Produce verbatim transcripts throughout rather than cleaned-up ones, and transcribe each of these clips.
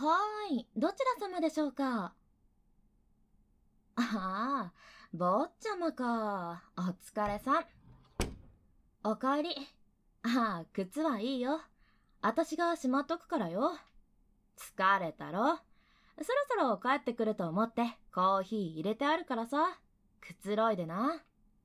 はーい、どちら様でしょうか？ああ、坊ちゃまか。お疲れさん。おかえり。ああ、靴はいいよ。あたしがしまっとくからよ。疲れたろ。そろそろ帰ってくると思ってコーヒー入れてあるからさ。くつろいでな。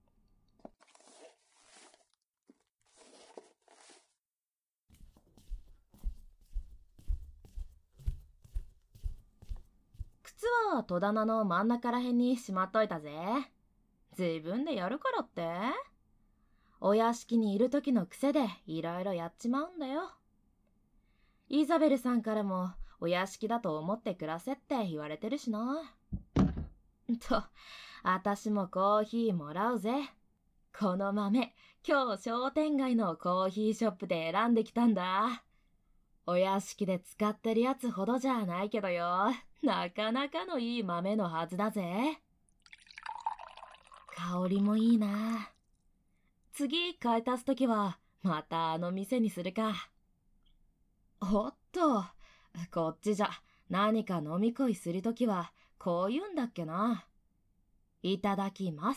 靴は戸棚の真ん中らへんにしまっといたぜ。自分でやるからって？お屋敷にいる時の癖でいろいろやっちまうんだよ。イザベルさんからもお屋敷だと思って暮らせって言われてるしな。と、あたしもコーヒーもらうぜ。この豆、今日商店街のコーヒーショップで選んできたんだ。お屋敷で使ってるやつほどじゃないけどよ。なかなかのいい豆のはずだぜ。香りもいいな。次買い足すときはまたあの店にするか。おっと、こっちじゃ何か飲み恋するときはこう言うんだっけな。いただきます。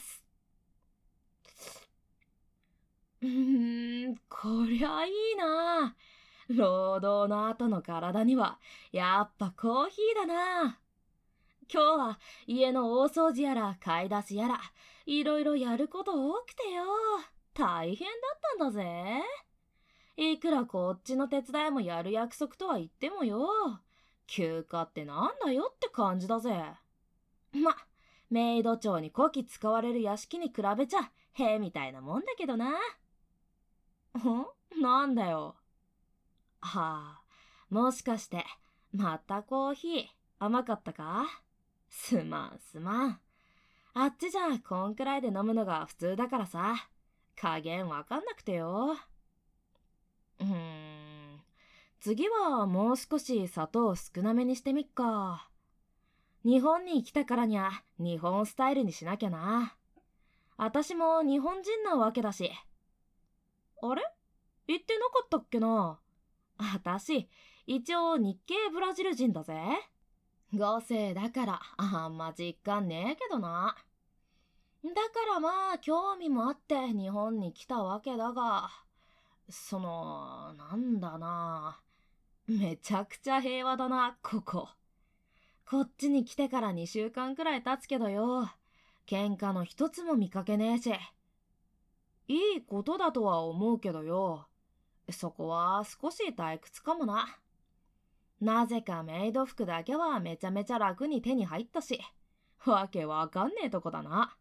うーん、こりゃいいな。労働の後の体にはやっぱコーヒーだな。今日は家の大掃除やら買い出しやらいろいろやること多くてよ。大変だったんだぜ。いくらこっちの手伝いもやる約束とは言ってもよ。休暇ってなんだよって感じだぜ。ま、メイド長にこき使われる屋敷に比べちゃへみたいなもんだけどな。んなんだよ。はあ、もしかしてまたコーヒー甘かったか？すまんすまん。あっちじゃこんくらいで飲むのが普通だからさ。加減わかんなくてよ。うーん。次はもう少し砂糖少なめにしてみっか。日本に来たからにゃ日本スタイルにしなきゃな。あたしも日本人なわけだし。あれ言ってなかったっけな。あたし一応日系ブラジル人だぜ。ご世だからあんま実感ねえけどな。だからまあ興味もあって日本に来たわけだが、その、なんだな。めちゃくちゃ平和だな、ここ。こっちに来てからにしゅうかんくらい経つけどよ。喧嘩の一つも見かけねえし。いいことだとは思うけどよ。そこは少し退屈かもな。なぜかメイド服だけはめちゃめちゃ楽に手に入ったし。わけわかんねえとこだな。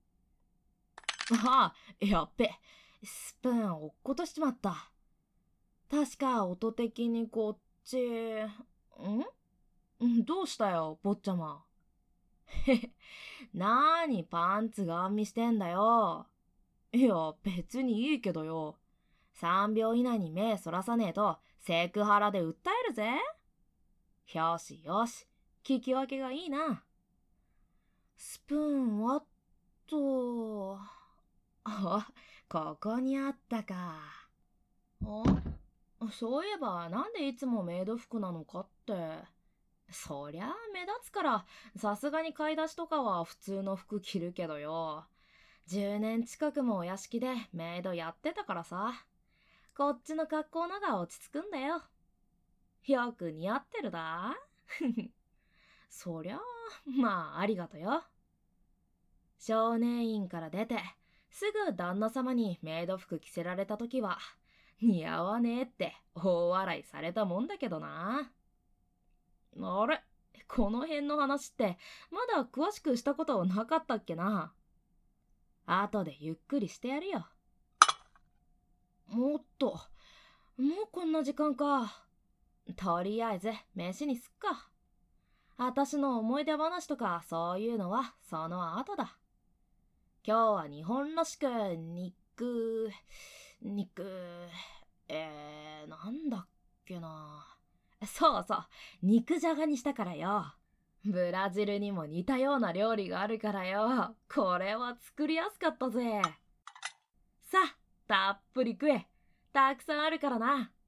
ああ、やっべ。スプーン落っことしちまった。確か音的にこっち、んどうしたよ、坊ちゃま。へなーにパンツガン見してんだよ。いや、別にいいけどよ。さんびょう以内に目そらさねえとセクハラで訴えるぜ。よしよし、聞き分けがいいな。スプーンはっと、あ、ここにあったか。あ、そういえばなんでいつもメイド服なのかって。そりゃあ目立つからさすがに買い出しとかは普通の服着るけどよ。じゅうねん近くもお屋敷でメイドやってたからさ。こっちの格好のが落ち着くんだよ。よく似合ってるだ。そりゃあまあありがとよ。少年院から出てすぐ旦那様にメイド服着せられた時は似合わねえって大笑いされたもんだけどな。あれ、この辺の話ってまだ詳しくしたことなかったっけな。後でゆっくりしてやるよ。もっと、もうこんな時間か。とりあえず飯にすっか。あたしの思い出話とかそういうのはその後だ。今日は日本らしく肉、肉、えー、なんだっけな。そうそう、肉じゃがにしたからよ。ブラジルにも似たような料理があるからよ。これは作りやすかったぜ。さあ、たっぷり食え。たくさんあるからな。